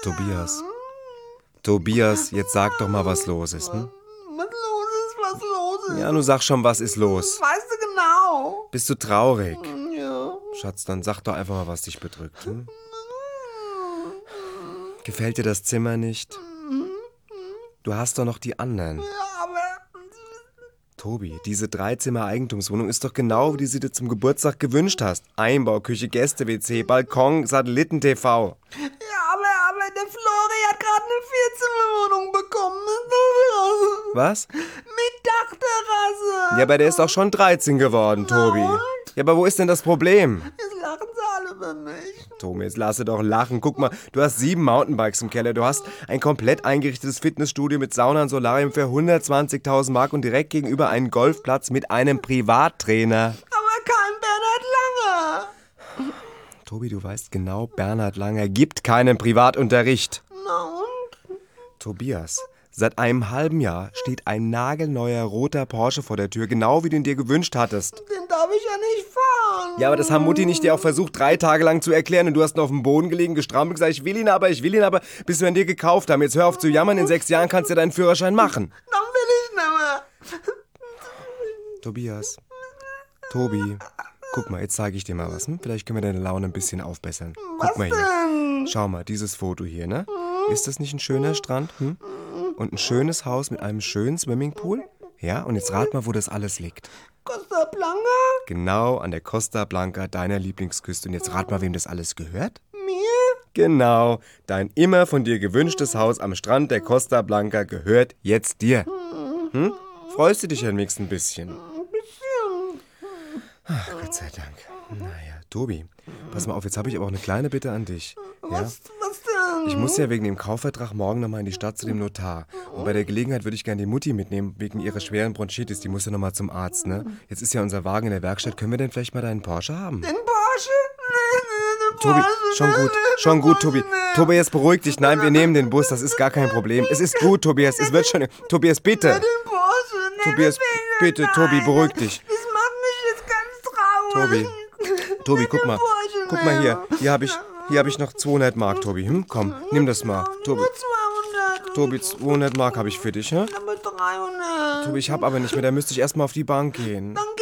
Tobias. Tobias, jetzt sag doch mal, was los ist, hm? Was los ist? Ja, du sag schon, was ist los? Weißt du genau? Bist du traurig? Ja. Schatz, dann sag doch einfach mal, was dich bedrückt, hm? Gefällt dir das Zimmer nicht? Du hast doch noch die anderen. Ja, aber... Tobi, diese 3-Zimmer-Eigentumswohnung ist doch genau, wie du sie dir zum Geburtstag gewünscht hast. Einbau, Küche, Gäste-WC, Balkon, Satelliten-TV. Ja, aber der Flori hat gerade eine 4-Zimmer-Wohnung bekommen. Was? Mit Dachterrasse. Ja, aber der ist doch schon 13 geworden, Tobi. und? Ja, aber wo ist denn das Problem? Jetzt lachen sie alle über mich. Tobi, jetzt lasse doch lachen. Guck mal, du hast 7 Mountainbikes im Keller. Du hast ein komplett eingerichtetes Fitnessstudio mit Sauna und Solarium für 120.000 Mark und direkt gegenüber einen Golfplatz mit einem Privattrainer. Aber kein Bernhard Langer. Tobi, du weißt genau, Bernhard Langer gibt keinen Privatunterricht. Na und? Tobias, seit einem halben Jahr steht ein nagelneuer roter Porsche vor der Tür, genau wie du ihn dir gewünscht hattest. Den darf ich ja nicht fahren. Ja, aber das haben Mutti nicht dir auch versucht, 3 Tage lang zu erklären und du hast noch auf dem Boden gelegen, gestrampelt und gesagt, ich will ihn aber, bis wir ihn dir gekauft haben. Jetzt hör auf zu jammern, in 6 Jahren kannst du deinen Führerschein machen. Dann will ich nicht mehr. Tobias, Tobi, guck mal, jetzt zeige ich dir mal was. Vielleicht können wir deine Laune ein bisschen aufbessern. Guck mal hier. denn? Schau mal, dieses Foto hier, ne? Ist das nicht ein schöner Strand? Und ein schönes Haus mit einem schönen Swimmingpool? Ja, und jetzt rat mal, wo das alles liegt. Costa Blanca? Genau an der Costa Blanca, deiner Lieblingsküste. Und jetzt rat mal, wem das alles gehört? Mir? Genau, dein immer von dir gewünschtes Haus am Strand der Costa Blanca gehört jetzt dir. Freust du dich ja wenigstens ein bisschen? Ein bisschen. Ach, Gott sei Dank. Naja, Tobi, pass mal auf, jetzt habe ich aber auch eine kleine Bitte an dich. Ja? Was denn? Ich muss ja wegen dem Kaufvertrag morgen nochmal in die Stadt zu dem Notar. Und bei der Gelegenheit würde ich gerne die Mutti mitnehmen, wegen ihrer schweren Bronchitis. Die muss ja nochmal zum Arzt, ne? Jetzt ist ja unser Wagen in der Werkstatt. Können wir denn vielleicht mal deinen Porsche haben? Den Porsche? Nee, Tobi, Porsche, schon gut, Porsche, Tobi. Tobi, jetzt beruhig dich. Nein, wir nehmen den Bus, das ist gar kein Problem. Es ist gut, Tobias, es wird schon... Tobias, bitte. Den Porsche, nee, Tobias, bitte, nein. Tobi, beruhig dich. Das macht mich jetzt ganz traurig. Tobi, guck mal. Porsche, Guck mal hier. nee. Hier hab ich noch 200 Mark, Tobi. Komm, nimm das mal. Tobi, Nur 200. Tobi, 200 Mark habe ich für dich, hä? Aber 300. Tobi, ich hab aber nicht mehr, da müsste ich erstmal auf die Bank gehen. Dann